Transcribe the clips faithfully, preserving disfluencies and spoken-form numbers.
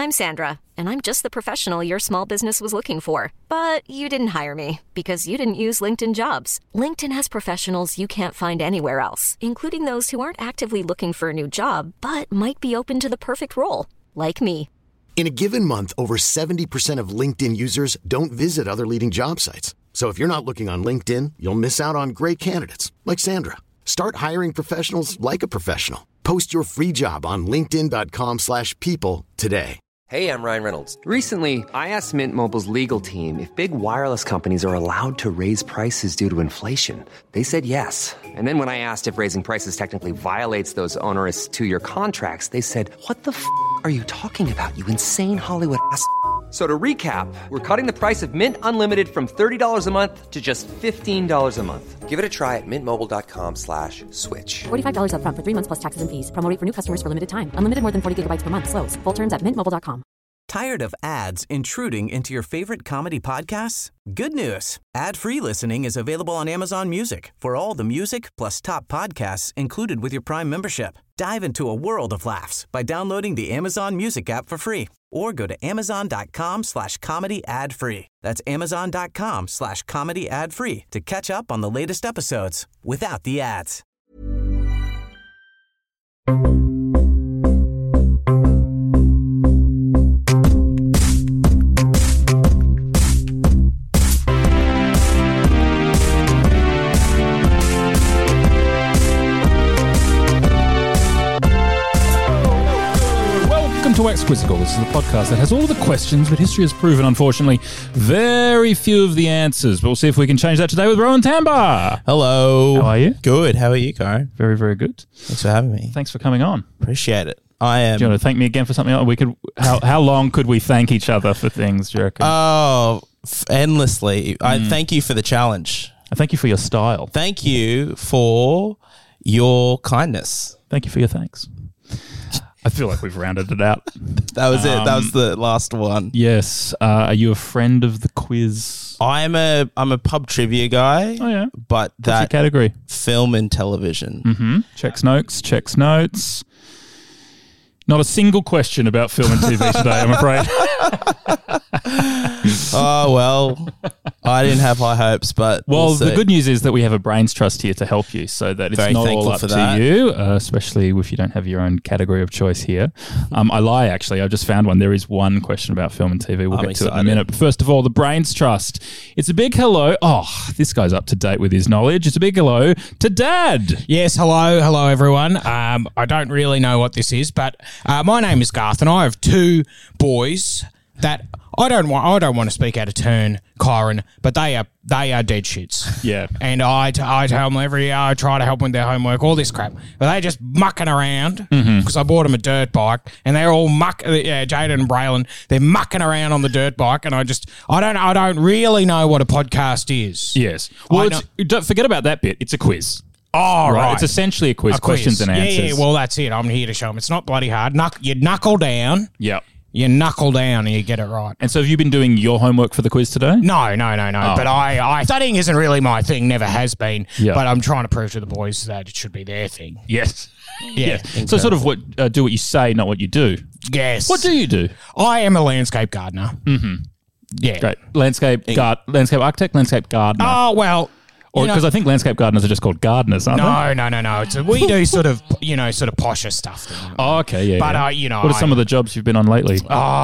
I'm Sandra, and I'm just the professional your small business was looking for. But you didn't hire me because you didn't use LinkedIn Jobs. LinkedIn has professionals you can't find anywhere else, including those who aren't actively looking for a new job, but might be open to the perfect role, like me. In a given month, over seventy percent of LinkedIn users don't visit other leading job sites. So if you're not looking on LinkedIn, you'll miss out on great candidates like Sandra. Start hiring professionals like a professional. Post your free job on linkedin dot com slash people today. Hey, I'm Ryan Reynolds. Recently, I asked Mint Mobile's legal team if big wireless companies are allowed to raise prices due to inflation. They said yes. And then when I asked if raising prices technically violates those onerous two-year contracts, they said, what the f*** are you talking about, you insane Hollywood ass f- So to recap, we're cutting the price of Mint Unlimited from thirty dollars a month to just fifteen dollars a month. Give it a try at mintmobile.com slash switch. forty-five dollars up front for three months plus taxes and fees. Promo rate for new customers for limited time. Unlimited more than forty gigabytes per month. Slows full terms at mint mobile dot com. Tired of ads intruding into your favorite comedy podcasts? Good news. Ad-free listening is available on Amazon Music for all the music plus top podcasts included with your Prime membership. Dive into a world of laughs by downloading the Amazon Music app for free or go to amazon.com slash comedy ad free. That's amazon.com slash comedy ad free to catch up on the latest episodes without the ads. To Wax Quizzical. This is the podcast that has all of the questions, but history has proven, unfortunately, very few of the answers. But we'll see if we can change that today with Rowan Tambar. Hello. How are you? Good. How are you, Karen? Very, very good. Thanks for having me. Thanks for coming on. Appreciate it. I am. Do you want to thank me again for something? We could. How how long could we thank each other for things? Do you reckon? Oh, f- endlessly. Mm. I thank you for the challenge. I thank you for your style. Thank you for your kindness. Thank you for your thanks. I feel like we've rounded it out. That was um, it. That was the last one. Yes. Uh, are you a friend of the quiz? I'm a I'm a pub trivia guy. Oh yeah. But What's that your category? Film and television. Mm-hmm. Checks notes. Checks notes. Not a single question about film and T V today, I'm afraid. Oh, well, I didn't have high hopes, but Well, we'll the good news is that we have a brains trust here to help you so that it's Very not all thankful up for to that. you, uh, especially if you don't have your own category of choice here. Um, I lie, actually. I just found one. There is one question about film and T V. We'll I'm get to it in a excited. minute. But first of all, the brains trust. It's a big hello. Oh, this guy's up to date with his knowledge. It's a big hello to Dad. Yes, hello, hello everyone. Um, I don't really know what this is, but uh, my name is Garth, and I have two boys that I don't want. I don't want to speak out of turn, Kyron, but they are they are dead shits. Yeah, and I, t- I tell them every year I try to help them with their homework, all this crap, but they just mucking around because Mm-hmm. I bought them a dirt bike, and they're all muck. Yeah, Jaden and Braylon, they're mucking around on the dirt bike, and I just I don't I don't really know what a podcast is. Yes. Well, I it's, don't forget about that bit. It's a quiz. Oh, right. It's essentially a quiz, A quiz. questions and Yeah, answers. Yeah, well, that's it. I'm here to show them. It's not bloody hard. Knuck, you knuckle down. Yep. You knuckle down and you get it right. And so have you been doing your homework for the quiz today? No, no, no, no. Oh. But I, I, studying isn't really my thing, never has been. Yeah. But I'm trying to prove to the boys that it should be their thing. Yes. Yeah. So sort of what uh, do what you say, not what you do. Yes. What do you do? I am a landscape gardener. Mm-hmm. Yeah. Great. Landscape guard, landscape architect, landscape gardener. Oh, well. Or you know- because I think landscape gardeners are just called gardeners, aren't No, no, no, no. It's a, we do sort of, you know, sort of posher stuff. they? Oh, okay, yeah. But, yeah. uh, you know, what are I- some of the jobs you've been on lately?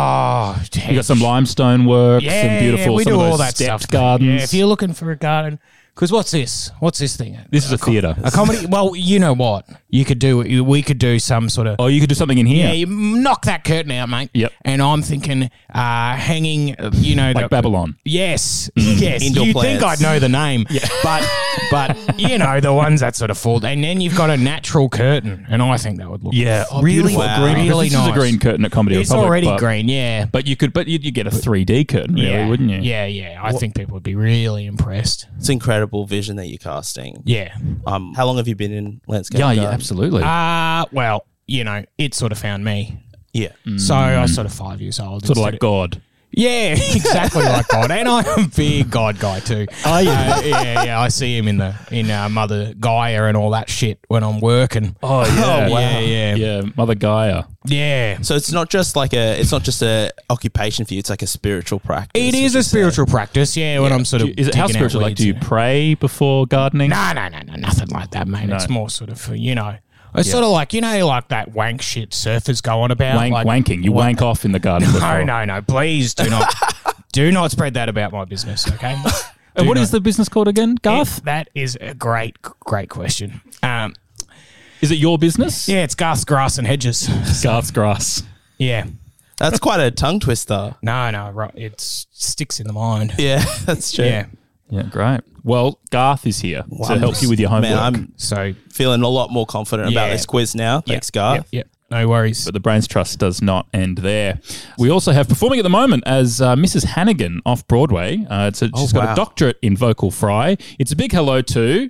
Oh, You got some limestone work, yeah, some beautiful, yeah, we some do of those all that stepped stuff. gardens. Yeah, if you're looking for a garden, because what's this? What's this thing? This is a theatre. A comedy. Well, you know what? You could do. you- We could do some sort of. Oh, you could do something in here. Yeah, you knock that curtain out, mate. Yep. And I'm thinking, uh, hanging. uh, You know, Like the, Babylon. Yes, yes. Indoor You'd plants. think I'd know the name, but but you know the ones that sort of fall. And then you've got a natural curtain, and I think that would look Yeah, oh, really, beautiful. Wow. Green, really this nice. is a green curtain at Comedy It's Republic. already but, green, yeah. But you could, but you'd, you'd get a three D curtain, really, yeah, wouldn't you? Yeah, yeah. I think people would be really impressed. It's incredible vision that you're casting. Yeah. Um, how long have you been in landscape? Yeah, yeah, gardening? absolutely. Uh, well, you know, it sort of found me. Yeah. So I was sort of five years old. sort of instead like God. Yeah, exactly like God, and I'm a big God guy too. Oh yeah, uh, yeah, yeah. I see him in the in uh, Mother Gaia and all that shit when I'm working. Oh yeah, Oh, wow. yeah, yeah. yeah. Mother Gaia. Yeah, So it's not just like a, it's not just a occupation for you. It's like a spiritual practice. it is would a you say? spiritual practice. Yeah, when I'm sort of Do you- is it how digging out spiritual? Like, weeds, do you yeah. pray before gardening? No, no, no, no, nothing like that, mate. No. It's more sort of for, you know. It's sort of like, you know, like that wank shit surfers go on about. Wank, like, wanking. You wank off in the garden. No, before. no, no. Please do not, do not spread that about my business, okay? And Do what not- is the business called again, Garth? It- that is a great, great question. Um, Is it your business? yeah, it's Garth's Grass and Hedges. Garth's Grass. Yeah. That's quite a tongue twister. No, no, right. It sticks in the mind. Yeah, that's true. Yeah. Yeah, great. Well, Garth is here to help you with your homework. Man, I'm So, feeling a lot more confident about Yeah. this quiz now. Thanks, Garth. yeah, yeah, no worries. But the Brains Trust does not end there. We also have performing at the moment as uh, Missus Hannigan off Broadway. Uh, it's a, she's got wow. a doctorate in vocal fry. It's a big hello to.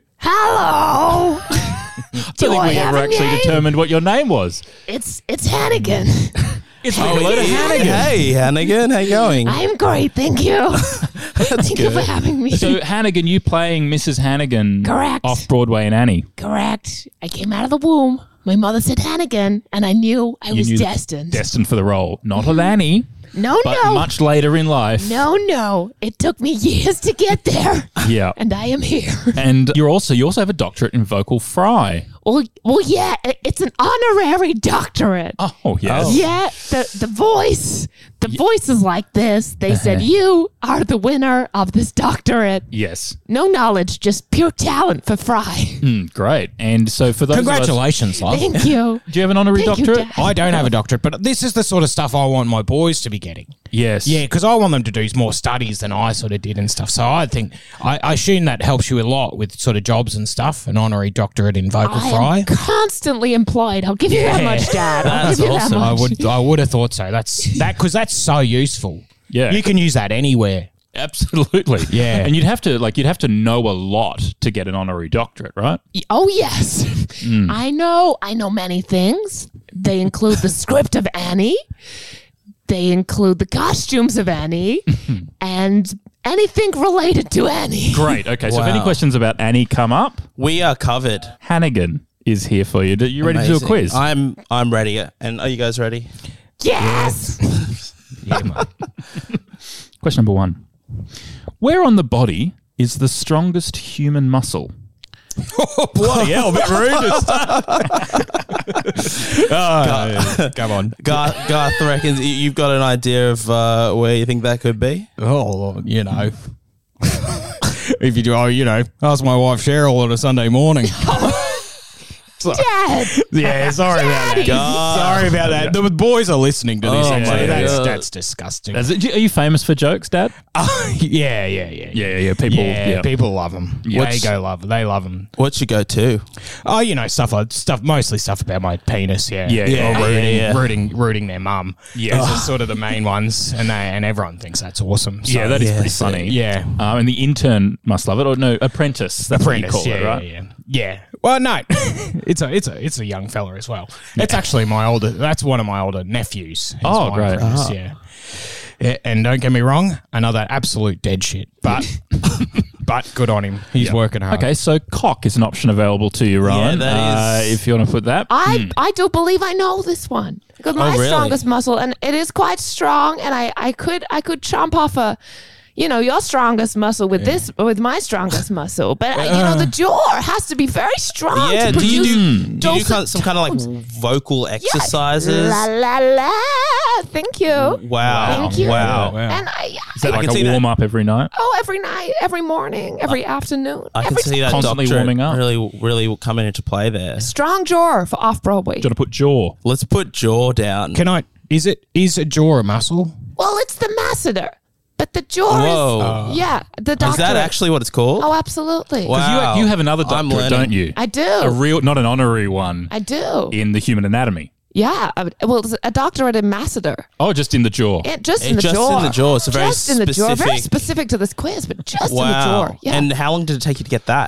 Hello. I don't think I we have ever a actually name? determined what your name was. It's it's Hannigan. It's big hello to Hannigan. Hey, Hannigan, how you going? I'm great, thank you. thank you for having me. So Hannigan, you playing Missus Hannigan Correct. off Broadway and Annie. Correct. I came out of the womb. My mother said Hannigan, and I knew I You was knew the- destined. Destined for the role. Not of Annie, no, but no. much later in life. No, no. It took me years to get there. Yeah. And I am here. And you're also you also have a doctorate in vocal fry. Well, well, yeah, it- it's an honorary doctorate. Oh, yes. Yeah, the the voice, the voice is like this. They said you are the winner of this doctorate. Yes. No knowledge, just pure talent for Fry. Mm, great. And so for those of us- Congratulations, love. Thank you. do you have an honorary Thank you, doctorate? Dad. I don't have a doctorate, but this is the sort of stuff I want my boys to be getting. Yes. Yeah, because I want them to do more studies than I sort of did and stuff. So I think, I, I assume that helps you a lot with sort of jobs and stuff, an honorary doctorate in vocal I fry. am constantly employed. I'll give you that Yeah. much, Dad. I'll That's give you awesome. that I much. would I would have thought so. That's that because that's so useful. Yeah. You can use that anywhere. Absolutely. Yeah. And you'd have to like you'd have to know a lot to get an honorary doctorate, right? Oh yes, I know. I know many things. They include the script of Annie. They include the costumes of Annie, and anything related to Annie. Great. Okay. So if any Wow. questions about Annie come up, We are covered. Hannigan is here for you. Are you ready to do a Amazing. quiz? I'm I'm ready. And are you guys ready? Yes. Yeah, mate. Question number one. Where on the body is the strongest human muscle? Bloody hell, a bit rude. oh, come on. Garth, Garth reckons y- you've got an idea of uh, where you think that could be. Oh, you know. If you do, oh, you know, ask my wife Cheryl on a Sunday morning. Dad. Yeah, sorry about that. God. Sorry about that. The boys are listening to this. Oh, actually. my That's, God. that's disgusting. Is it- are you famous for jokes, Dad? yeah, yeah, yeah. Yeah, yeah. People. Yeah, Yeah. people love them. Yeah. They go love. They love them. What's your go-to? Oh, you know, stuff like stuff, mostly stuff about my penis. Yeah, Yeah, yeah, Or rooting, yeah, yeah. rooting, rooting their mum. Yeah. Those are sort of the main ones, and they and everyone thinks that's awesome. So, Yeah, that is Yeah, pretty so- funny. yeah. Um, and the intern must love it, or no, apprentice. That's Apprentice, what you call yeah, it, right? yeah, yeah, yeah. Well, no, it's a it's a it's a young fella as well. It's actually my older. That's one of my older nephews. He's Oh, my great. apprentice, yeah. Yeah, and don't get me wrong, another absolute dead shit, but but good on him. He's working hard. Okay, so cock is an option available to you, Rowan. that uh, is- if you want to put that. I I do believe I know this one because my really? strongest muscle, and it is quite strong, and I, I could I could chomp off a, you know, your strongest muscle with this with my strongest muscle, but uh, you know the jaw has to be very strong. Yeah, to do you produce do, do you do dulcet kind of, some kind of like tones. vocal Yes. exercises? La la la. Thank you. Wow. Thank you. Wow. Wow. And I, is that I like can see a that. warm up every night? oh, every night, every morning, every afternoon, I can every see that Constantly doctorate warming up. really, really coming into play there. strong jaw for off Broadway. Do you want to put jaw? Let's put jaw down. Can I? Is it is a jaw a muscle? Well, it's the masseter, but the jaw Whoa. is yeah. The Is doctor. that actually what it's called? Oh, absolutely. Wow. Because you, you have another I'm doctorate, learning. don't you? I do. A real, not an honorary one, I do. in the human anatomy. Yeah. I would- Well, it's a doctorate in masseter. Oh, just in the jaw. It, just It- in the just jaw. in the jaw. It's a very just in the jaw. Very specific- specific to this quiz, but just in the Wow. jaw. Yeah. And how long did it take you to get that?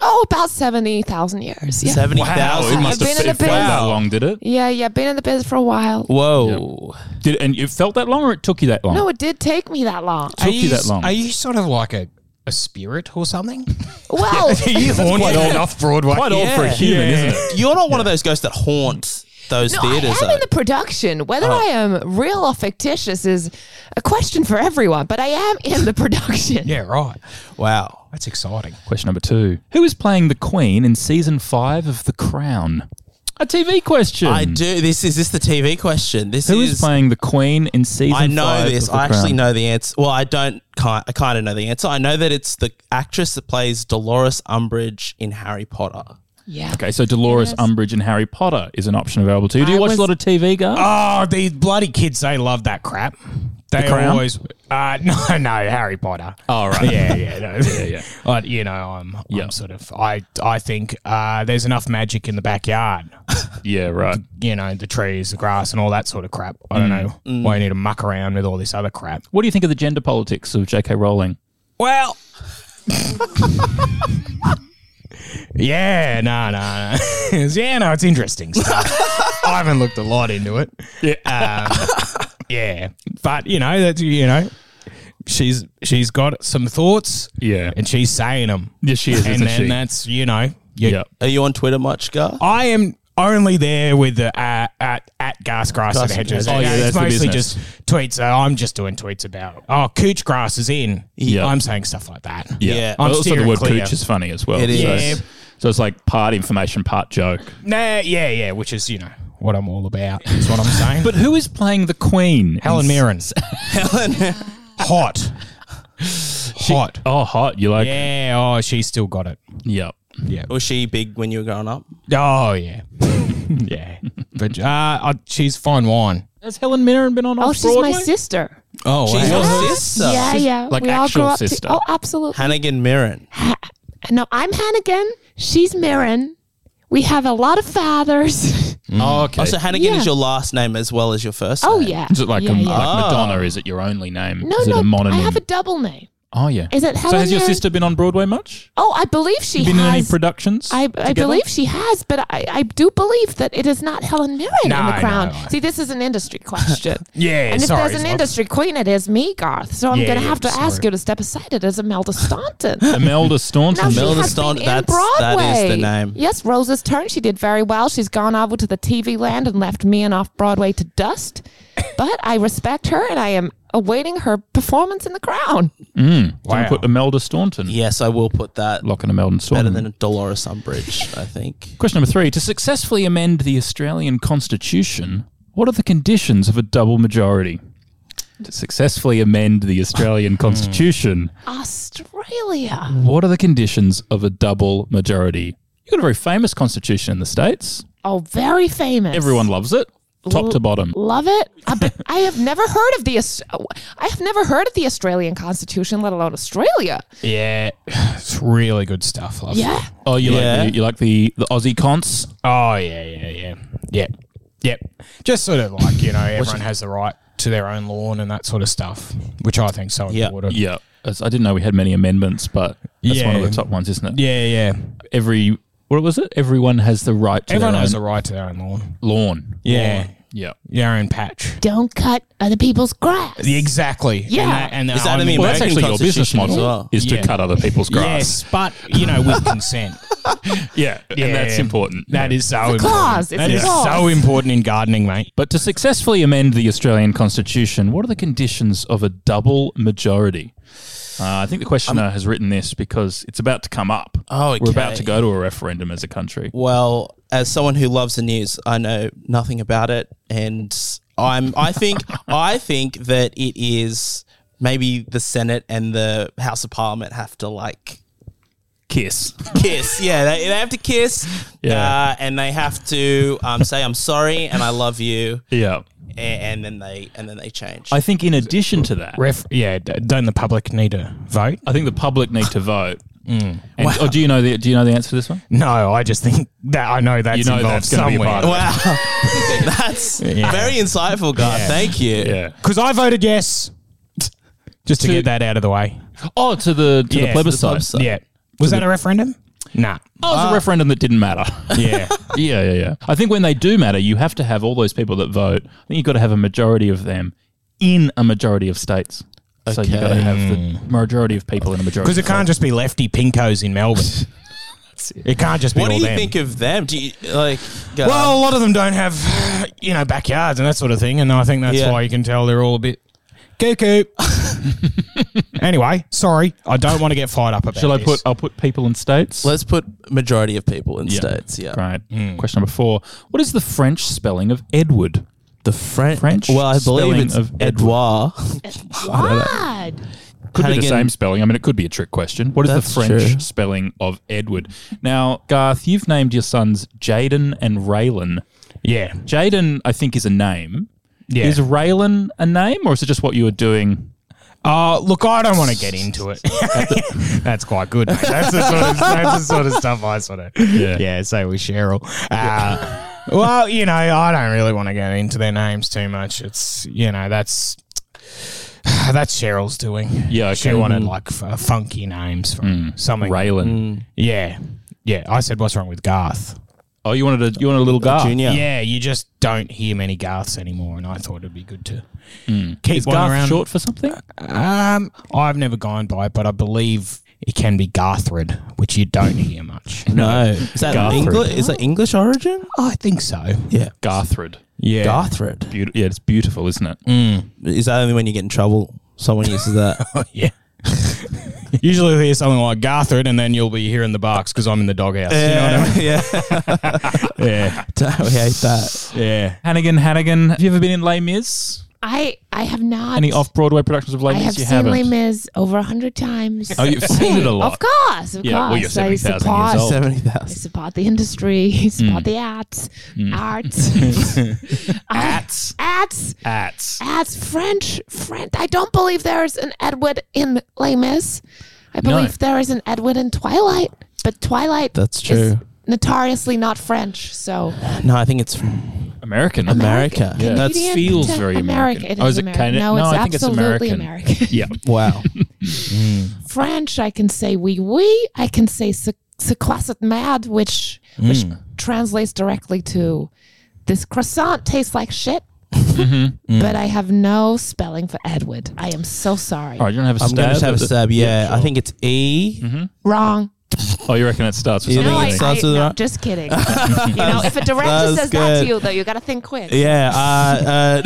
Oh, about seventy thousand years. Yeah. Seventy Wow, thousand. it must I've have been in it the felt biz. that long, did it? Yeah, yeah. Been in the biz for a while. Whoa. Did and it felt that long, or it took you that long? No, it did take me that long. took you that long. Are you sort of like a, a spirit or something? Well, Are you haunted enough Broadway? Quite old for a Yeah. human, Yeah. isn't it? You're not one of those ghosts that haunt those no, I theaters. am though. in the production. Whether I am real or fictitious is a question for everyone, but I am in the production. Yeah, right. Wow. That's exciting. Question number two. Who is playing the Queen in season five of The Crown? A T V question. I do. This is this the T V question. This Who is, is playing the Queen in season I know five this. of The I actually Crown? know the answer. Well, I don't. ki- I kind of know the answer. I know that it's the actress that plays Dolores Umbridge in Harry Potter. Yeah. Okay, so Dolores Yes. Umbridge and Harry Potter is an option available to you. Do you I watch was- a lot of T V, Gar? Oh, these bloody kids, they love that crap. They Crown? always, uh, no, no, Harry Potter. Oh, right. Yeah, yeah, no. Yeah, yeah. But, you know, I'm, Yeah. I'm sort of, I, I think uh, there's enough magic in the backyard. Yeah, right. You know, the trees, the grass, and all that sort of crap. I don't know why you need to muck around with all this other crap. What do you think of the gender politics of J K Rowling? Well, yeah, no, no, no. yeah, no, it's interesting stuff. I haven't looked a lot into it. Yeah, um, yeah, but you know that you know, she's she's got some thoughts. Yeah. and she's saying them. Yes, she is, and isn't then she? that's you know, you, Yeah. Are you on Twitter much, Gar? I am only there with the uh, at at Gas Grass and Grass and Hedges. Hedges. Oh, yeah, it's that's the mostly business. just tweets. So I'm just doing tweets about oh, cooch grass is in. Yeah. I'm saying stuff like that. Yeah. I'm also, the steering word clear. cooch is funny as well. It So, is. so it's like part information, part joke. Nah, yeah, yeah, which is you know what I'm all about. Is what I'm saying. But who is playing the Queen? Helen in- Mirren, Helen. hot, hot. Oh, hot. You like? Yeah. Oh, she's still got it. Yep. Yeah. Was she big when you were growing up? Oh yeah. yeah. But uh, uh, she's fine wine. Has Helen Mirren been on Oh, off she's Broadway? my sister. Oh, She's wow. your sister. Yeah, yeah. like we all actual grew up sister. To, oh, absolutely. Hannigan Mirren. No, I'm Hannigan. She's Mirren. We have a lot of fathers. Oh, okay. Oh, so Hannigan Yeah. is your last name as well as your first Oh, name? yeah. is it like, yeah, a, yeah. like Madonna? Oh. Is it your only name? No, is no. it a mononym? I have a double name. oh, yeah. Is it So Helen has your Mirren? sister been on Broadway much? Oh, I believe she Been in any has. productions? I, I together? believe she has, but I, I do believe that it is not Helen Mirren No, in the crown. no. See, this is an industry question. Yeah, and if sorry, there's an love. industry queen, it is me, Garth. So I'm Yeah, going to yeah, have to ask sorry. you to step aside. It is Imelda Staunton. Imelda Staunton. Now she Imelda has Staunton, been in that's- that is Broadway. the name. Yes, Rose's Turn. She did very well. She's gone over to the T V land and left me and off Broadway to dust. But I respect her, and I am awaiting her performance in The Crown. Mm. Wow. Wow. Put Imelda Staunton. Yes, I will put that. Locking Imelda Staunton. Better than Dolores Umbridge, I think. Question number three. To successfully amend the Australian Constitution, what are the conditions of a double majority? To successfully amend the Australian Constitution, Australia. what are the conditions of a double majority? You've got a very famous constitution in the States. Oh, very famous. Everyone loves it, top to bottom. Love it. I, be- I have never heard of the. Aus- I have never heard of the Australian Constitution, let alone Australia. Yeah, it's really good stuff. Love. Yeah. Oh, you Yeah. like the, you like the, the Aussie cons? Oh yeah, yeah, yeah, yep, yep. Just sort of like you know, everyone has the right to their own lawn and that sort of stuff, which I think is so Yeah. important. Yeah. As- I didn't know we had many amendments, but that's one of Yeah. the top ones, isn't it? yeah, yeah. Every, what was it? Everyone has the right to Everyone their has own the right to their own lawn. lawn. Yeah. Lawn. Yeah. Your own patch. Don't cut other people's grass. Exactly. Yeah. And, that, and Is that in I the mean, Well, that's American actually your business Constitution as model, well. is to Yeah. cut other people's grass. Yes, but you know, with consent. Yeah, Yeah. and that's important. That is so important. clause. It's That a is clause. so important in gardening, mate. But to successfully amend the Australian Constitution, what are the conditions of a double majority? Uh, I think the questioner has written this because it's about to come up. Oh, We're about okay. to go to a referendum as a country. Well, as someone who loves the news, I know nothing about it, and I'm. I think. I think that it is maybe the Senate and the House of Parliament have to like Kiss. kiss. Yeah, they, they have to kiss. Yeah. uh, and they have to um, say I'm sorry and I love you, Yeah. and, and then they and then they change. I think in addition to that, Ref, yeah, d- don't the public need to vote? I think the public need to vote. Mm. And, oh, do you know the Do you know the answer to this one? No, I just think that I know that's You know involved that's gonna be a somewhere. part of it. Wow, that's Yeah. very insightful, guy. Yeah. Thank you. Yeah. Because I voted yes. Just to, To- get that out of the way. Oh, to the to Yeah, the plebiscite. plebiscite. Yeah. Was that a referendum? Nah. Oh, it's a referendum that didn't matter. Yeah. yeah, yeah, yeah. I think when they do matter, you have to have all those people that vote. I think you've got to have a majority of them in a majority of states. So you've got to have the majority of people in a majority. Because it can't just be lefty pinkos in Melbourne. It can't just be What all do you them. think of them? Do you like? Go Well, on. a lot of them don't have, you know, backyards and that sort of thing, and I think that's Yeah. why you can tell they're all a bit cuckoo. Anyway, sorry, I don't want to get fired up about Shall I this. put? I'll put people in states. let's put majority of people in Yeah. states. Yeah, Right. Hmm. Question number four. What is the French spelling of Edward? the French. French Well, I believe spelling it's of Edouard. What? Could be the Hannigan- same spelling. I mean, it could be a trick question. What is That's the French true. spelling of Edward? Now, Garth, you've named your sons Jaden and Raylan. Yeah. Jaden, I think, is a name. Yeah. Is Raylan a name, or is it just what you were doing? Uh, look, I don't want to get into it. That's quite good, mate. That's the sort of, that's the sort of stuff I sort of, Yeah. yeah, say with Cheryl. Uh, well, you know, I don't really want to get into their names too much. It's, you know, that's that's Cheryl's doing. Yeah, okay. She wanted, like, f- funky names for something. Raylan. Yeah. Yeah, I said, what's wrong with Garth? Oh, you wanted a you wanted a little Garth. Junior. Yeah, you just don't hear many Garths anymore, and I thought it'd be good to keep Is one Garth around. short for something? Um, I've never gone by it, but I believe it can be Garthred, which you don't hear much. No, is that Garthred. English? Is that English origin? I think so. Yeah, Garthred. Yeah. Garthred. Beauti- yeah, it's beautiful, isn't it? Is that only when you get in trouble? Someone uses that. Oh, yeah. Usually you'll hear something like Garthred, and then you'll be hearing the barks because I'm in the doghouse. You know what I mean? Yeah, Yeah. Damn, I hate that. Yeah. Hannigan, Hannigan. Have you ever been in Les Mis? I I have not. Any off-Broadway productions of Les I Mis? have You seen haven't. Les Mis over a hundred times. Oh, you've seen it a lot. Of course, of Yeah, well, course. you're I seventy thousand years support- old. Seventy I thousand. support the industry. I support the arts. Arts. Ats. Arts. Ats. Arts. French. French. I don't believe there is an Edward in Les Mis. I No. believe there is an Edward in Twilight. But Twilight That's is true. notoriously not French. So No, I think it's from American. America. Yeah. That Canadian feels to very American. American. It Oh, is is it American. Cana- No, No, it's I think it's absolutely American. American. Yeah. Wow. French, I can say oui oui. I can say c'est c'est croissant mad, which which translates directly to this croissant tastes like shit. But I have no spelling for Edward. I am so sorry. All right, you don't have a I'm stab? going to have a stab. Yeah, sure. I think it's E. Wrong. Oh, you reckon it starts with You something? think No, it I, starts I, with no, that? just kidding. you know, if a director That's says that to good. you, though, you got to think quick. Yeah. Uh,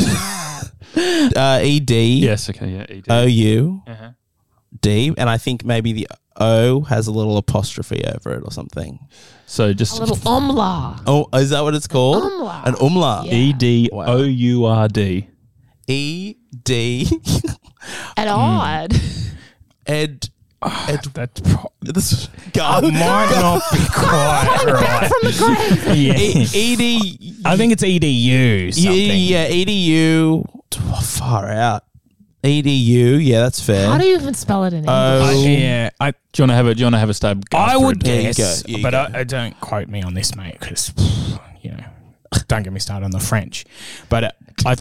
uh, uh, E D. Yes, okay, yeah. E D. O U Uh-huh. D, and I think maybe the O has a little apostrophe over it or something. So just A little umla. Oh, is that what it's called? Umlaut. An umlaut. Yeah. E D O U R D. E D At odd. Ed. Ed. That's pro- This I might not be quite right. From the grave. Yeah. E- E D. I think it's E D U something. Yeah, E D U. Far out. E D U. Yeah, that's fair. How do you even spell it in English? I, Oh. yeah, I, Do you want to have a? Do you want to have a stab? I would There you guess, go, there you but go. I, I don't quote me on this, mate, because you know, don't get me started on the French. But uh, I,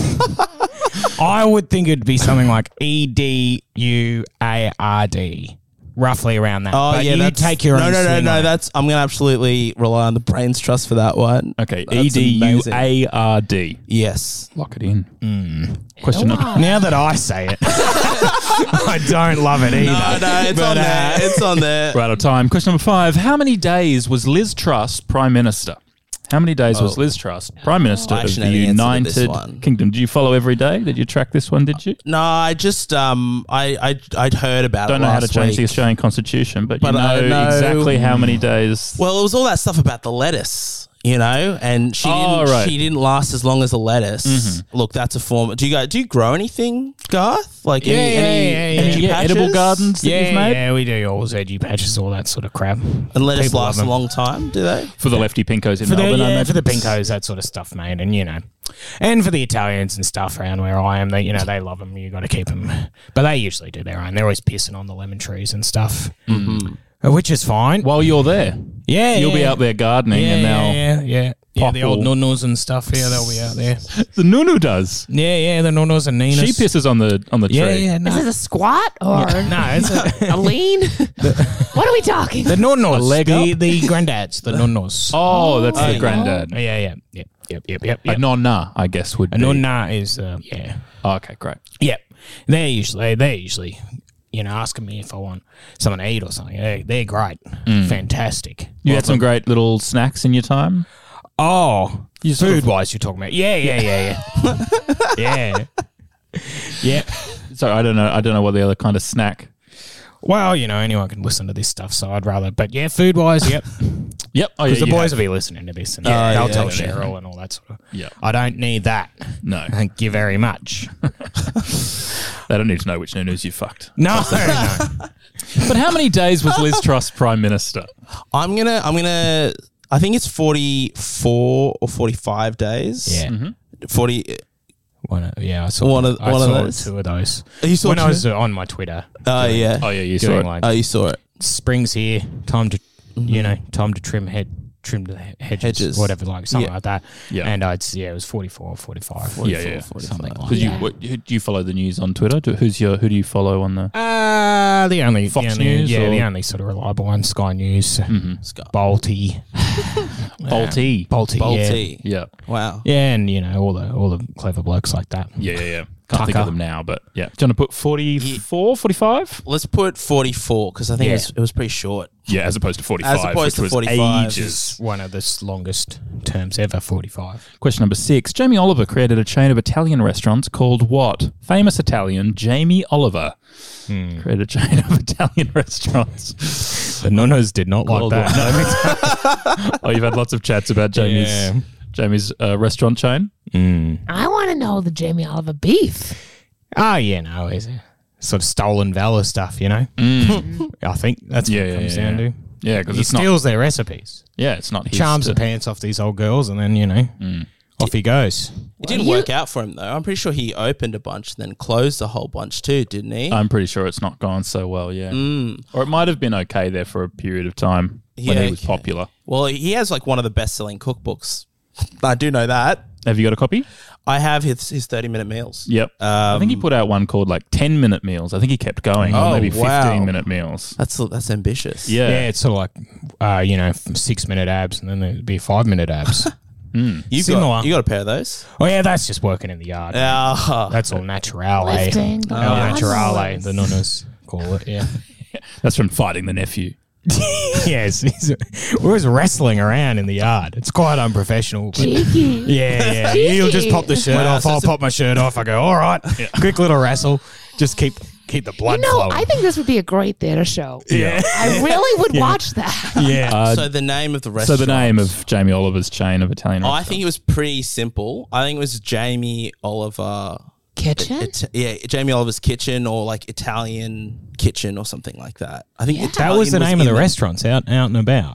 I would think it'd be something like E D U A R D, roughly around that. Oh but yeah, you that's, take your no, own no, no, swing no. on it. That's I'm gonna absolutely rely on the brain's trust for that one. Okay, That's E D U amazing. A R D. Yes. Lock it in. Question number. Now that I say it, I don't love it either. No, no, it's But, on uh, there. It's on there. We're out of time. Question number five. How many days was Liz Truss Prime Minister? How many days was Oh. Liz Truss Prime Minister I of actually the know the answer to this United one. Kingdom? Did you follow every day? Did you track this one, did you? No, I just um, I I I'd heard about Don't it know how to last change week. the Australian Constitution, but, But you I know, know- exactly how many days. Well, it was all that stuff about the lettuce, you know, and she Oh, didn't. right. She didn't last as long as the lettuce. Look, that's a form. Do you guys do you grow anything, Garth? Like Yeah, any, yeah, any, yeah, yeah. any Any yeah, edible patches? gardens that Yeah, you've made? yeah, we do all those edgy patches, all that sort of crap. And lettuce People love lasts a them. long time, do they? For the lefty pinkos in For the, Melbourne, I yeah, imagine. for the pinkos, that sort of stuff, mate, and you know, and for the Italians and stuff around where I am, they you know they love them. You got to keep them, but they usually do their own. They're always pissing on the lemon trees and stuff, mm-hmm. which is fine. While you're there, yeah, you'll yeah. be out there gardening, yeah, and now yeah, yeah, yeah. Yeah, the old Popple. nunnos and stuff. Yeah, they'll be out there. The Nunu does. Yeah, yeah, the nunnos and Ninas. She pisses on the on the tree. Yeah, yeah, no. Is it a squat or No, it's a, a lean? What are we talking? the nunnos. A leg the, up? the granddads, the nunnos. Oh, that's Oh, the yeah. granddad. Yeah, yeah, yep, yep, yep, yep. A yep. nonna, I guess, would A be. nonna is, uh, yeah. Oh, okay, great. Yep. They're usually, they're usually, you know, asking me if I want something to eat or something. They're, they're great. Fantastic. You had some great little snacks in your time? Oh, You sort of- food wise, you're talking about? Yeah, yeah, yeah, yeah. yeah. Yeah. So I don't know. I don't know what the other kind of snack. Well, you know, anyone can listen to this stuff, so I'd rather. But yeah, food wise, yep. Yep. Oh, yeah, Because the you boys have. will be listening to this, and Yeah, they'll yeah, tell yeah. Cheryl and all that sort of. Yeah. I don't need that. No, Thank you very much. they don't need to know which Nunus you fucked. No, no. But how many days was Liz Truss Prime Minister? I'm gonna. I'm gonna. I think it's forty-four or forty-five days. Yeah. Forty. One of, yeah, I saw One of- I one of saw those? two of those. You saw when I two? was uh, on my Twitter. Oh doing- yeah. Oh yeah, you saw doing it. like Oh, you saw it. spring's here, time to you know, time to trim head trim the he- hedges, Hedges. whatever, like something Yeah. like that. Yeah. And I'd yeah, it was forty-four, forty-five. yeah, yeah. something like Because that. you what, who, do you follow the news on Twitter? Do, who's your who do you follow on the? Uh, the only Fox the only, News yeah, or- the only sort of reliable one, Sky News, Mm-hmm. Bolty, Bolty. Bolty, yeah. Bolty. Yeah. Wow. yeah, and you know all the all the clever blokes like that. Yeah, yeah, yeah. Can't think Tucker. of them now, but yeah. Do you want to put forty-four, forty-five? Let's put forty-four because I think Yeah. it, was, it was pretty short. Yeah, as opposed to forty-five, As opposed which to was forty-five. ages. One of the s- longest terms ever, forty-five. Question number six. Jamie Oliver created a chain of Italian restaurants called what? Famous Italian Jamie Oliver created a chain of Italian restaurants. The nunnos did not like Called that. Oh, you've had lots of chats about Jamie's Yeah. Jamie's uh, restaurant chain. I want to know the Jamie Oliver beef. Oh, yeah, no, it's sort of stolen valor stuff, you know? I think that's what Yeah, it yeah, comes yeah, down yeah. to. Yeah, because He it's not. steals their recipes, Yeah, it's not his. charms to- the pants off these old girls, and then, you know, off he goes. It didn't you- work out for him though. I'm pretty sure he opened a bunch and then closed a whole bunch too, didn't he? I'm pretty sure it's not gone so well. Yeah, or it might have been okay there for a period of time when Yeah, he was okay. popular. well, he has like one of the best-selling cookbooks. I do know that. Have you got a copy? I have his his thirty-minute meals. Yep. I think he put out one called like ten minute meals. I think he kept going, Oh, or maybe wow. fifteen minute meals. That's that's ambitious. Yeah. Yeah, it's sort of like, uh, you know, six minute abs, and then there'd be five minute abs. you Similar. got you got a pair of those. Oh, yeah, that's just working in the yard. Ah, That's all natural, eh? Lifting the El natural, eh? lawnmowers. The nunnas call it, yeah. That's from Fighting the Nephew. yes, he's- we're always wrestling around in the yard. It's quite unprofessional. But Cheeky. yeah, yeah. Cheeky. He'll just pop the shirt Wow, off. so I'll it's a- pop my shirt off. I go, all right, quick little wrestle. Just keep keep the blood You know, flowing. I think this would be a great theatre show. yeah, I really would watch that. yeah. Uh, so the name of the so restaurant. the name of Jamie Oliver's chain of Italian Oh, I restaurants. think it was pretty simple. I think it was Jamie Oliver. Kitchen? It, yeah, Jamie Oliver's Kitchen or like Italian Kitchen or something like that. I think Yeah. that was the Italian name of in the restaurants out out and about.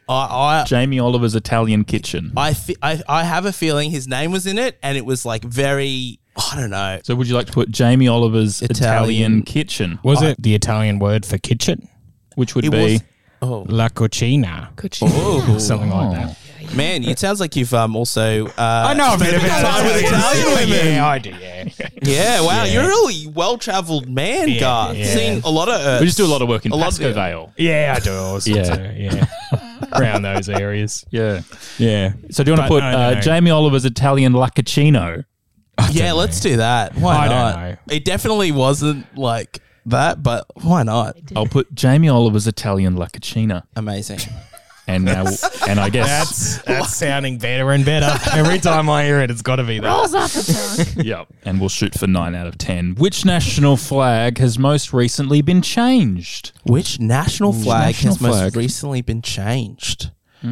I, Jamie Oliver's Italian Kitchen. I, I, fe- I, I have a feeling his name was in it, and it was like very. I don't know. So would you like to put Jamie Oliver's Italian, Italian- Kitchen, Was it the Italian word for kitchen? which would It be was. Oh La cucina. Cucina. Something like that. man, it sounds like you've um also. Uh, I know a bit about time with Italian women. Yeah, I do, yeah. Yeah, wow, Yeah. you're a really well travelled man, Yeah, Garth. yeah. Seen a lot of. Earths. we just do a lot of work in A lot of- Pasco Vale. Yeah, I do also. Yeah. Yeah. Around those areas. Yeah. Yeah. So do you want to But put I don't uh, know. Jamie Oliver's Italian La Cucino? Yeah, let's do that. Why I don't not? know. It definitely wasn't like that, but why not? I'll put Jamie Oliver's Italian La Cucina. Amazing. And now, and I guess, That's that's sounding better and better. Every time I hear it, it's got to be that. Rolls off the tongue. yeah, and we'll shoot for nine out of ten. Which national flag has most recently been changed? Which national flag national has most flag. recently been changed?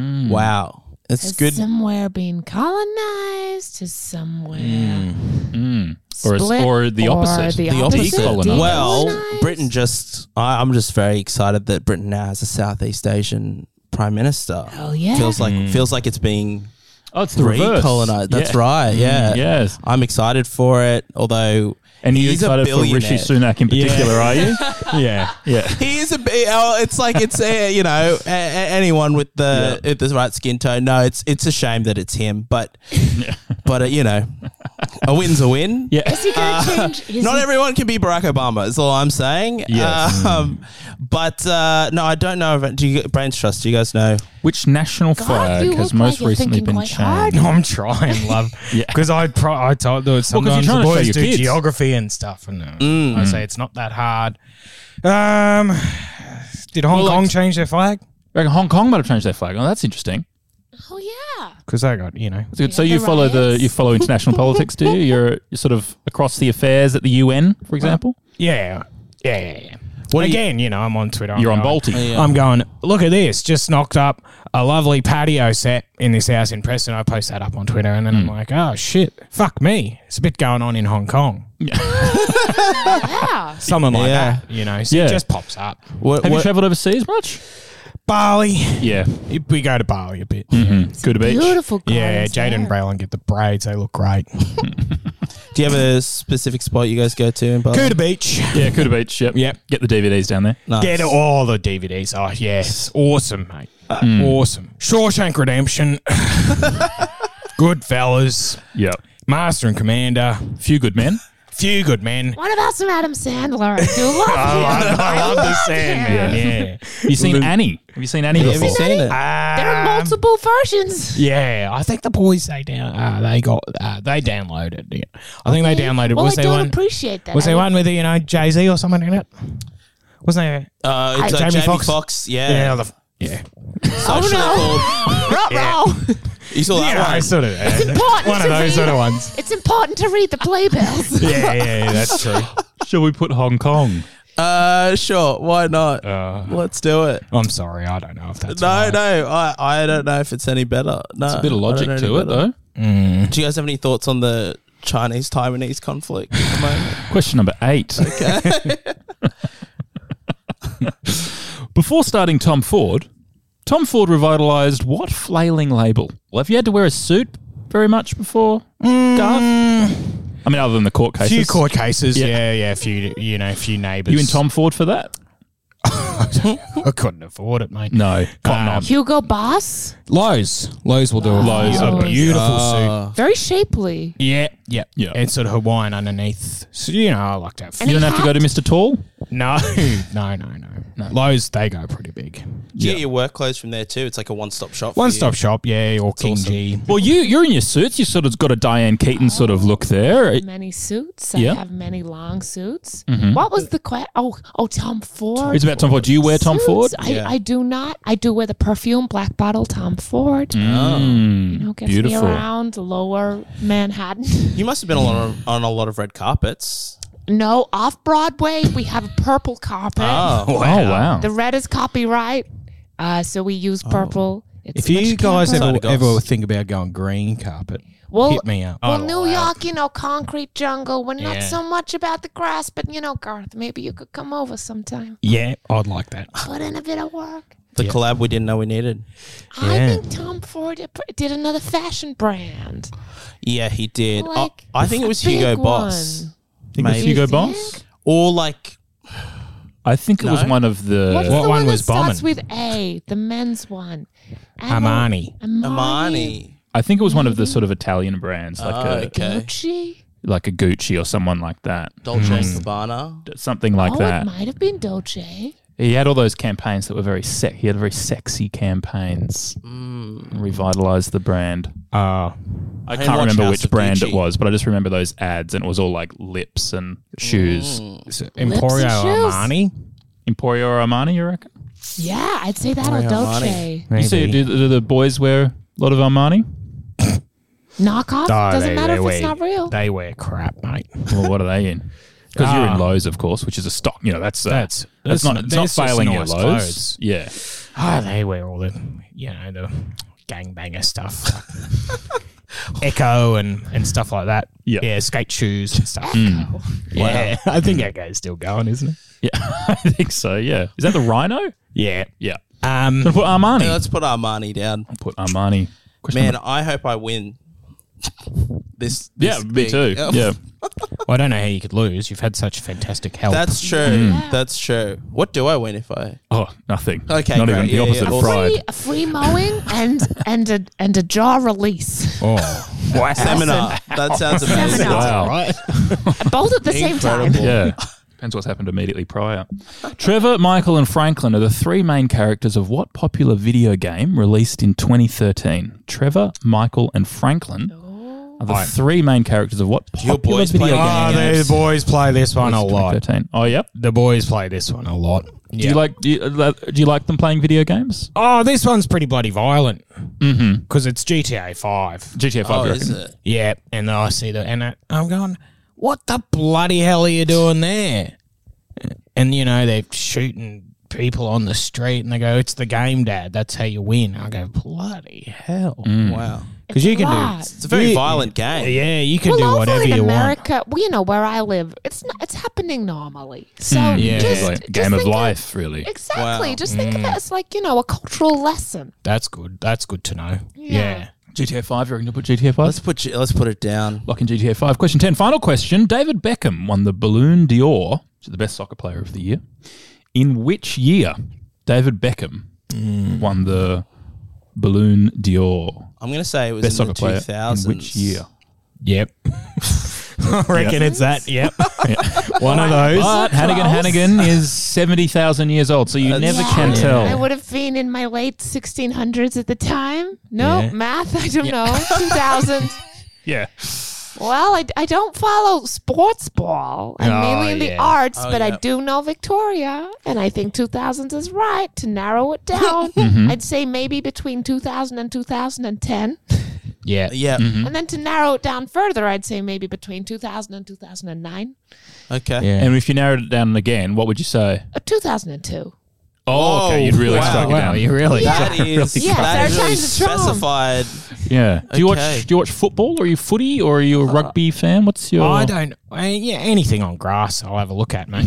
Wow. It's Is good. somewhere being colonized to somewhere. Or, is, Split or the or opposite? the The opposite? opposite. Decolonized. Well, Decolonized? Britain just. I, I'm just very excited that Britain now has a Southeast Asian prime minister. Oh, yeah. Feels like feels like it's being Oh, it's the reverse. Recolonized. That's Yeah. right. Yeah. Mm, yes. I'm excited for it. Although, And you're he's a excited for Rishi billionaire. Sunak in particular, are you? Yeah. Yeah. He is a bit. Oh, it's like it's uh, you know a, a, anyone with the Yeah. with the right skin tone. No, it's it's a shame that it's him, but but uh, you know, a win's a win. Yeah. Is he going to change? Is Not he- everyone can be Barack Obama. Is all I'm saying. Yes. Um, but uh, no, I don't know. If, do you Brains Trust? Do you guys know? Which national God, flag you has look most like you're recently thinking been quite hard. changed? No, I'm trying, love. Yeah. Because I pro- I told them sometimes trying the to show boys your do kids. geography and stuff, and uh, Mm. I say it's not that hard. Um, did Hong Well, like- Kong change their flag? I reckon Hong Kong might have changed their flag. Oh, that's interesting. Oh, yeah. Because they got you know. That's good. So Yeah, you the follow the riots. you follow international politics, do you? You're, you're sort of across the affairs at the U N, for example. Yeah, yeah, yeah. yeah. What do you- Again, you, know, I'm on Twitter. I'm You're on going- Balti. Yeah. I'm going, look at this. Just knocked up a lovely patio set in this house in Preston. I post that up on Twitter, and then I'm like, oh, shit. Fuck me. It's a bit going on in Hong Kong. Yeah. Something like Yeah. that, you know. So Yeah. it just pops up. What, Have you what- travelled overseas much? Bali. Yeah. We go to Bali a bit. Mm-hmm. Good beach. Beautiful Yeah, gardens Jade and there. Braylon get the braids. They look great. do you have a specific spot you guys go to in Bali? Kuta Beach. Yeah, Kuta Beach. Yep. Yep. Get the D V Ds down there. Nice. Get all the D V Ds. Oh, yes. Awesome, mate. Mm. Awesome. Shawshank Redemption. Goodfellas. Yep. Master and Commander. Few good men. Few good men. What about some Adam Sandler? I do love I him. love, I love the Sandman. Yeah. Have you seen Annie? Have you seen Annie Have before? you seen it? There are multiple versions. Yeah, I think the boys they down uh, they got uh, they downloaded. Yeah. I think they downloaded. Well, was I there don't one? appreciate that. Was there I- one with you know Jay Z or someone in it? Wasn't there? Uh, it's I- uh, Jamie Jamie, Foxx? Fox. Yeah. Yeah. The, yeah. Socially Oh, called. Ruh-roh. You saw that Yeah, I one? sort of. It's important one to of those read. sort of ones. It's important to read the playbills. Yeah, yeah, yeah, that's true. Shall we put Hong Kong? Uh, sure. Why not? Uh, Let's do it. I'm sorry, I don't know if that's No, right. no. I, I don't know if it's any better. No, It's a bit of I don't logic know to any it, better. though. Mm. Do you guys have any thoughts on the Chinese-Taiwanese conflict at the moment? Question number eight. Okay. Before starting Tom Ford, Tom Ford revitalised what flailing label? Well, have you had to wear a suit very much before, Garth? I mean, other than the court A cases. few court cases, Yeah. yeah, yeah, a few, you know, a few neighbours. You and Tom Ford for that? I couldn't afford it, mate. No, Cotton Um, On. Hugo Boss. Lowe's, Lowe's will do a, Lowe's, a okay. beautiful suit. Uh, Very shapely. Yeah, yeah, Yeah. And sort of Hawaiian underneath. So you know, I like that. And You he don't have to go to had- Mister Tall? No, no, no, no, no. Lowe's, they go pretty big. do you get your work clothes from there too? It's like a one-stop shop. for One you. stop shop, yeah, or King awesome. G. Well, you, you're in your suits. You sort of got a Diane Keaton sort of look there. Many suits. Yeah. I have many long suits. Mhm. What was the question? Oh, oh, Tom Ford. It's about Tom Ford. Do you wear Tom Suits. Ford? I, Yeah. I do not. I do wear the perfume Black Bottle Tom Ford. Mm, You know, gets beautiful. me around lower Manhattan. You must have been a lot of, on a lot of red carpets. No, off Broadway, we have a purple carpet. Oh, Oh, wow. The red is copyright, uh, so we use purple. It's If you much guys camper. ever, Side of ever goss. think about going green carpet, well, hit me up. Well, Oh, New wow. York, you know, concrete jungle. We're not Yeah. so much about the grass, but you know, Garth, maybe you could come over sometime. Yeah, I'd like that. Put in a bit of work. the Yeah. collab we didn't know we needed. I Yeah. think Tom Ford did- did another fashion brand. Yeah, he did. Oh, Like, I think it a was Hugo big Boss. one. Think it's Maybe. Hugo You Boss? think? Or like, I think it was No. one of the. What's What the one one was that starts bombing? with A? The men's one. Armani. Armani. Amani. I think it was one of the sort of Italian brands, like Oh, a okay. Gucci. like a Gucci or someone like that, Dolce and Mm. Gabbana. something like oh, that. it might have been Dolce. He had all those campaigns that were very sec. He had very sexy campaigns. Mm. Revitalized the brand. Uh, I I can't watch remember House which of brand Gucci. it was, but I just remember those ads, and it was all like lips and shoes. Mm. is it Emporio shoes. Armani. Emporio or Armani, you reckon? Yeah, I'd say that or Armani. Dolce. You see, Maybe. do, do the boys wear a lot of Armani? Knockoff. Oh, Doesn't they- matter they if wear, it's not real. They wear crap, mate. Well, what are they in? Because you're Ah. in Lowe's, of course, which is a stock. You know, that's uh, That's- that's, that's not not- it's not that's just failing nice your Lowe's. clothes. Yeah, Oh, they wear all the, you know, the gangbanger stuff. Echo and, and stuff like that. Yeah. Yeah, skate shoes and stuff. Mm. Yeah, I think Echo's still going, isn't it? yeah, I think so. Yeah, is that the Rhino? Yeah. Yeah, Um, gonna put Armani. Hey, let's put Armani down. I'll put Armani. Question Man, number- I hope I win. This, yeah, this me thing. too. Oh, Yeah. Well, I don't know how you could lose. You've had such fantastic help. That's true. Mm. That's true. What do I win if I? Oh, nothing. Okay, Not great. even the Yeah, opposite yeah. of A pride. Free, a free mowing and and a and a jaw release. oh, wow. Seminar. That sounds amazing. Seminar. All right. Both at the same time. Incredible. Yeah. Depends what's happened immediately prior. Trevor, Michael, and Franklin are the three main characters of what popular video game released in twenty thirteen? Trevor, Michael, and Franklin are the Right. three main characters of what your popular boys video play game Oh, the boys play this one a released in lot. twenty thirteen? Oh, yep. The boys play this one a lot. Do you like do you, uh, do you like them playing video games? Oh, this one's pretty bloody violent. Mm-hmm. Because it's G T A five. G T A five, Oh, you is reckon? it? Yeah, and I see that, and I, I'm going, what the bloody hell are you doing there? And, you know, they're shooting people on the street, and they go, it's the game, Dad. That's how you win. I go, bloody hell. Wow. Because you can Right. do... It's a very you- violent game. Yeah, you can well, do over whatever in you want. America, well, you know where I live, it's not, it's happening normally. So Mm, yeah. just, It's like just game of think life, really. Exactly. Wow. Just think of it as like, you know, a cultural lesson. That's good. That's good to know. Yeah. Yeah. G T A five, you reckon to put G T A five? Let's put let's put it down. Lock in G T A five. Question ten. Final question. David Beckham won the Ballon d'Or, which is the best soccer player of the year. In which year David Beckham won the Ballon d'Or? I'm going to say it was Best in the soccer player two thousands. in which year? Yep. I reckon it's that. Yep. One of those. But Hannigan Close. Hannigan is seventy thousand years old, so you That's- never Yeah. can I tell. would have been in my late sixteen hundreds at the time. No, Yeah. math, I don't know. two thousand. Yeah. Well, I, I don't follow sports ball. I'm Oh, mainly in the yeah. arts, Oh, but I yeah. do know Victoria, and I think two thousands is right to narrow it down. Mm-hmm. I'd say maybe between two thousand and two thousand ten. Yeah. Yeah. Mm-hmm. And then to narrow it down further, I'd say maybe between two thousand and two thousand nine. Okay. Yeah. And if you narrowed it down again, what would you say? Uh, two thousand two. Oh, okay. You'd really wow. strike it Wow, down. you really... That is Yeah, that is third really time's a charm. specified. Yeah. Do you Okay. watch? Do you watch football? Or are you footy? Or are you a rugby fan? What's your? I don't... I, yeah, anything on grass I'll have a look at, mate.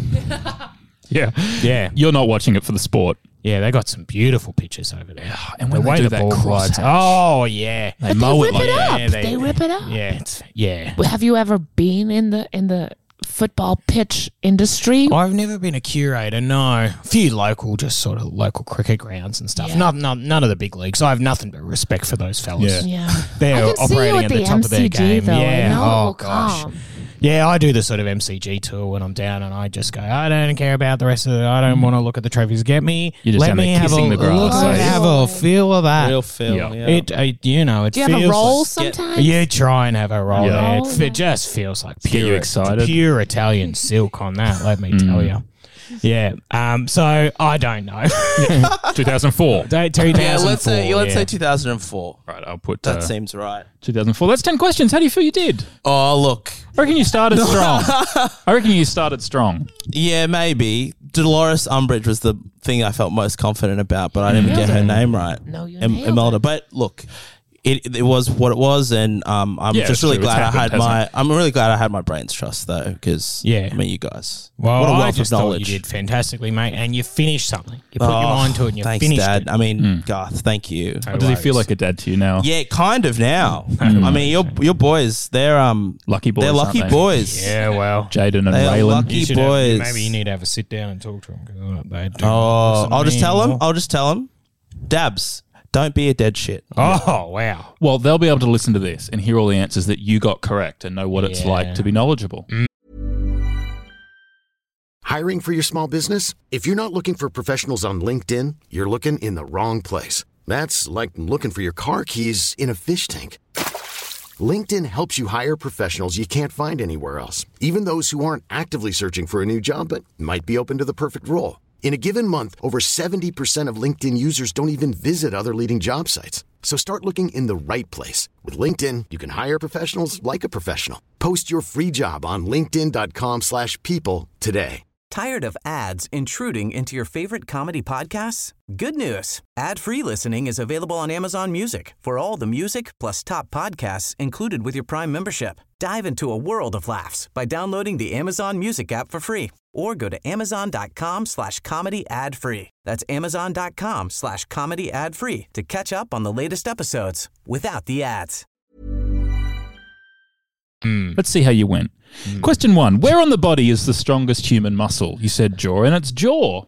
Yeah. Yeah. You're not watching it for the sport. Yeah, they got some beautiful pictures over there. And The when they way do the that ball crosshatch, glides. Oh, yeah. they But mow they it rip like it up. Yeah, they, they- rip it up. Yeah, it's... Yeah. Have you ever been in the in the football pitch industry? I've never been a curator, no. A few local, just sort of local cricket grounds and stuff. Yeah. Not, not, none of the big leagues. I have nothing but respect for those fellas. Yeah. Yeah. They're I can see you operating at at the, the top of their M C G game. though. Yeah. I know it oh will gosh. come. Yeah, I do the sort of M C G tour when I'm down, and I just go, I don't care about the rest of it. I don't want to look at the trophies. Get me. You're just let down me there have a kissing the grass, look, eh? have a feel of that. Real feel. Yeah. Yeah. It, it, you know, it Do you have feels a roll like, sometimes? you try and have a roll Yeah. there. Oh, It, yeah. it just feels like get pure, you excited. pure Italian silk on that. Let me tell you. Yeah. Um. So I don't know. two thousand four. Don't- yeah, let's say two thousand four, let's yeah. say two thousand four. Right, I'll put That uh, seems right. two thousand four. That's ten questions. How do you feel you did? Oh, look. I reckon you started strong. I reckon you started strong. Yeah, maybe. Dolores Umbridge was the thing I felt most confident about, but I didn't Nailed get her it. name right. No, you Em- nailed Imelda. it. But look, it it was what it was, and um, I'm Yeah, it's just really true. It's glad happened, I had hasn't my. it? I'm really glad I had my brain's trust though, because Yeah. I mean, you guys. Well, what a I wealth just of thought knowledge. you did fantastically, mate, and you finished something. You put your Oh, mind to it, and you thanks, finished Dad. it. I mean, Garth, thank you. No Does he feel worries. like a dad to you now? Yeah, kind of now. I mean, your your boys, they're um Lucky boys. they're aren't lucky they? boys. Yeah, well, Jaden and They are Raylan. lucky you should have- boys. maybe you need to have a sit down and talk to them. 'cause they don't Oh, listen to I'll just me tell them. anymore. I'll just tell them. Dabs, don't be a dead shit. Oh wow! Well, they'll be able to listen to this and hear all the answers that you got correct and know what it's Yeah. like to be knowledgeable. Hiring for your small business? If you're not looking for professionals on LinkedIn, you're looking in the wrong place. That's like looking for your car keys in a fish tank. LinkedIn helps you hire professionals you can't find anywhere else, even those who aren't actively searching for a new job but might be open to the perfect role. In a given month, over seventy percent of LinkedIn users don't even visit other leading job sites. So start looking in the right place. With LinkedIn, you can hire professionals like a professional. Post your free job on linkedin dot com slash people today. Tired of ads intruding into your favorite comedy podcasts? Good news. Ad-free listening is available on Amazon Music for all the music plus top podcasts included with your Prime membership. Dive into a world of laughs by downloading the Amazon Music app for free or go to amazon.com slash comedy ad free. That's amazon.com slash comedy ad free to catch up on the latest episodes without the ads. Let's see how you went. Question one. Where on the body is the strongest human muscle? You said jaw, and it's jaw.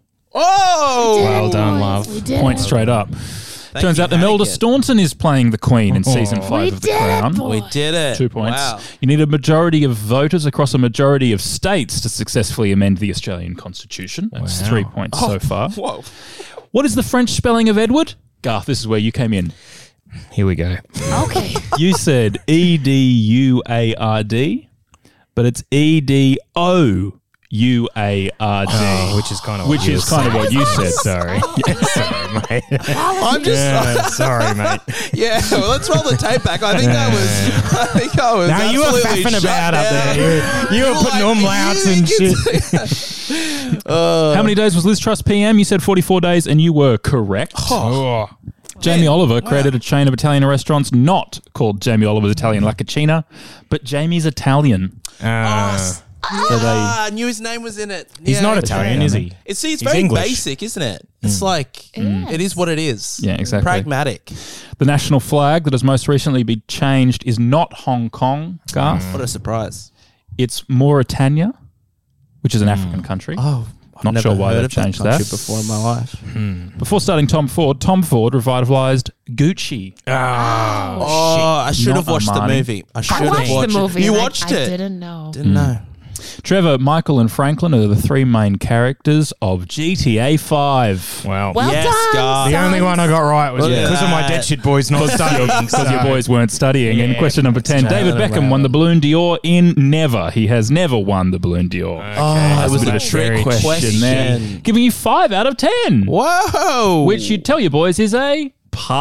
Oh! Well done, love. We did Point it. straight up. Thank Turns you, out Imelda Hannigan. Staunton is playing the Queen in season five We of The did it, Crown. boy. We did it. Two points. Wow. You need a majority of voters across a majority of states to successfully amend the Australian Constitution. That's Wow. three points so far. Whoa. What is the French spelling of Edward? Garth, this is where you came in. Here we go. Okay. You said E D U A R D, but it's E D O U A R D. Oh, which is kind of Which is kind of what you said. Sorry. Yeah, sorry, mate. I'm just. Yeah, sorry, mate. Yeah, well, let's roll the tape back. I think that was. I think I was. No, you were absolutely faffing shut about up down. there. You, you were You're putting like, umlauts you and think shit. it's- How many days was Liz Truss P M? You said forty-four days, and you were correct. Oh. Jamie Man, Oliver wow. created a chain of Italian restaurants not called Jamie Oliver's Italian La Cucina, but Jamie's Italian. Uh, So Ah, I knew his name was in it. he's Yeah, not okay. Italian, is he? It's, see, it's He's very English. basic, isn't it? It's like, it is what it is. Yeah, exactly. Pragmatic. The national flag that has most recently been changed is not Hong Kong, Garth. What a surprise. It's Mauritania, which is an African country. Oh, I've Not never sure why heard they've of that changed country that. before in my life. Before starting Tom Ford, Tom Ford revitalized Gucci. Ah. Oh, I should Not have watched Armani. the movie. I should I have watched watched the movie. it. You and I- watched I, it? didn't know. Didn't know. Trevor, Michael, and Franklin are the three main characters of G T A five. Well, Well Yes, done. God. the only one I got right was Look at because of my that. dead shit boys not studying. Because your boys weren't studying. And Yeah, question number ten, that's David right. Beckham won the Balloon d'Or in never. He has never won the Balloon d'Or. Oh, That's it was a bit a of a trick trick question, question. there. Giving you five out of ten. Whoa. Which you'd tell your boys is a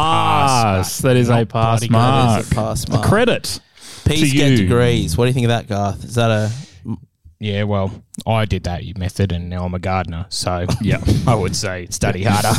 pass. That is a Not pass bloody mark. That is a pass A mark. credit. Peas to get you. degrees. What do you think of that, Garth? Is that a... Yeah, well, I did that method, and now I'm a gardener. So Yeah. I would say study harder.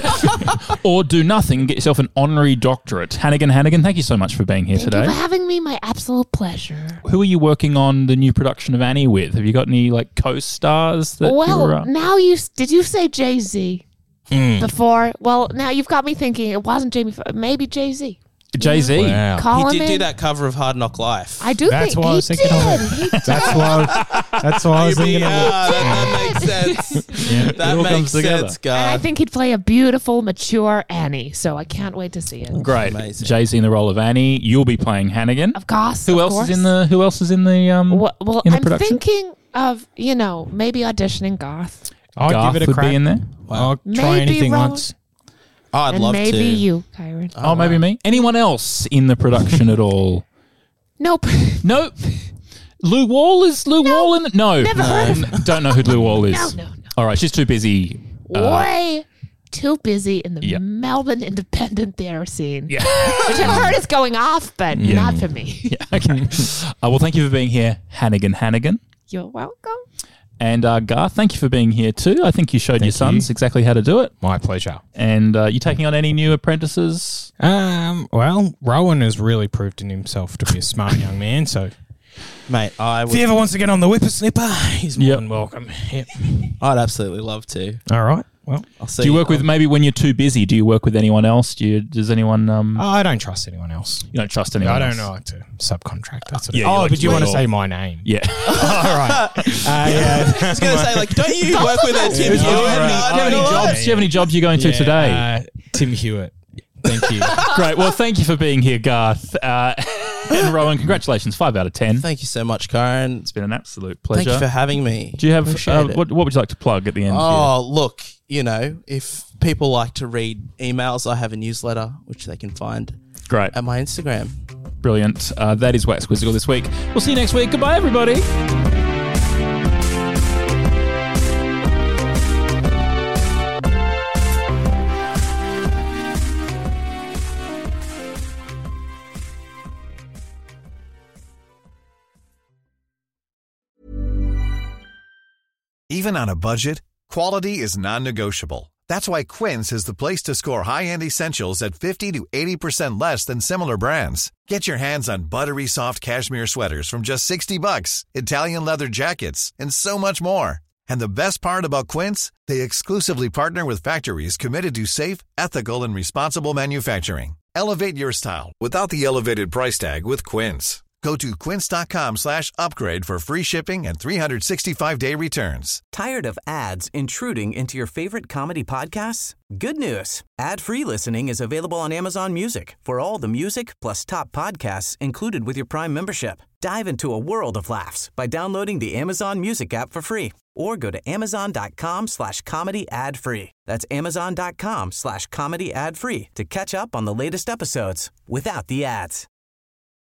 Or do nothing and get yourself an honorary doctorate. Hannigan, Hannigan, thank you so much for being here Thank today. you for having me. My absolute pleasure. Who are you working on the new production of Annie with? Have you got any like co-stars that Well, you're, uh, now you s- did you say Jay Z Hmm. before? Well, now you've got me thinking it wasn't Jamie. F- Maybe Jay Z. Jay-Z? Wow. Call He him did do in. that cover of Hard Knock Life. I do That's think why I he was thinking did. of it. He did. That's why. That's why I was thinking of it. Yeah, that, that makes sense. it That all makes comes together. sense, And I Garth. think he'd play a beautiful, mature Annie. So I can't wait to see it. Great. Amazing. Jay-Z in the role of Annie. You'll be playing Hannigan. Of course. Who of else course. is in the Who else is in the um Well, well in the I'm production? thinking of you know maybe auditioning Garth. I'd Garth give it a would crack. be in there. I'll try Maybe anything Rowan. once. Oh, I'd and love maybe to. you, Kyron. Oh, maybe me. Anyone else in the production at all? Nope. No. Lou Wall is Lou Wall in it? No. Never heard of N- Don't know who Lou Wall is. No, no, no. All right, she's too busy. Uh, Way too busy in the yeah. Melbourne independent theatre scene. Yeah. Which I've heard is going off, but not for me. yeah. Okay. Uh, well, thank you for being here, Hannigan Hannigan. You're welcome. And uh, Garth, thank you for being here too. I think you showed Thank your sons you. exactly how to do it. My pleasure. And uh, you taking on any new apprentices? Um, well, Rowan has really proved in himself to be a smart young man. So Mate, I if would, he ever wants to get on the whippersnipper, he's more Yep. than welcome. Yep. I'd absolutely love to. All right. Well, I'll see Do you work with um, maybe when you're too busy? Do you work with anyone else? Do you? Does anyone? Um, I don't trust anyone else. you don't trust anyone? I don't else? know like to subcontract. That's what Yeah, it- you oh, like but to you want to do it say all. my name? Yeah. All right. Uh, yeah. I was going to say, like, don't you work with a Tim do, you Hewitt? have any, do you have any No, no, no. jobs? Do you have any jobs you're going to Yeah, today? Uh, Tim Hewitt. Thank you. Great. Well, thank you for being here, Garth. Uh, and Rowan, congratulations. Five out of ten. Thank you so much, Karen. It's been an absolute pleasure. Thank you for having me. Do you have Appreciate uh, it. what? What would you like to plug at the end? Oh, look, you know, if people like to read emails, I have a newsletter which they can find here? Great. at my Instagram. Brilliant. Uh, that is Wax Quizzical this week. We'll see you next week. Goodbye, everybody. Even on a budget, quality is non-negotiable. That's why Quince is the place to score high-end essentials at fifty to eighty percent less than similar brands. Get your hands on buttery soft cashmere sweaters from just sixty bucks, Italian leather jackets, and so much more. And the best part about Quince, they exclusively partner with factories committed to safe, ethical, and responsible manufacturing. Elevate your style without the elevated price tag with Quince. Go to quince.com slash upgrade for free shipping and three sixty-five day returns. Tired of ads intruding into your favorite comedy podcasts? Good news. Ad-free listening is available on Amazon Music for all the music plus top podcasts included with your Prime membership. Dive into a world of laughs by downloading the Amazon Music app for free or go to amazon.com slash comedy ad free. That's amazon.com slash comedy ad free to catch up on the latest episodes without the ads.